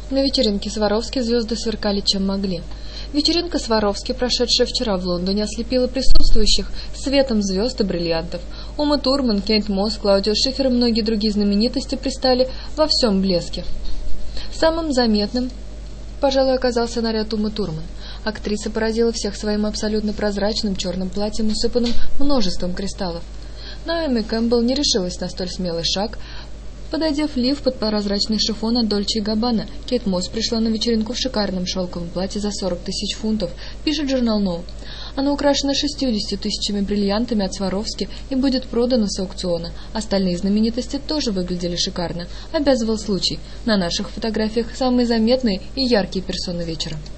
На вечеринке Сваровски звезды сверкали чем могли. Вечеринка Сваровски, прошедшая вчера в Лондоне, ослепила присутствующих светом звезд и бриллиантов. Ума Турман, Кейт Мосс, Клаудио Шифер и многие другие знаменитости пристали во всем блеске. Самым заметным, пожалуй, оказался наряд Умы Турман. Актриса поразила всех своим абсолютно прозрачным черным платьем, усыпанным множеством кристаллов. Наоми Кэмпбелл не решилась на столь смелый шаг. Подойдя в лиф под прозрачный шифон от Дольче и Габбана, Кейт Мосс пришла на вечеринку в шикарном шелковом платье за 40 тысяч фунтов, пишет журнал No. Оно украшено 60 тысячами бриллиантами от Сваровски и будет продано с аукциона. Остальные знаменитости тоже выглядели шикарно. Обязывал случай. На наших фотографиях самые заметные и яркие персоны вечера.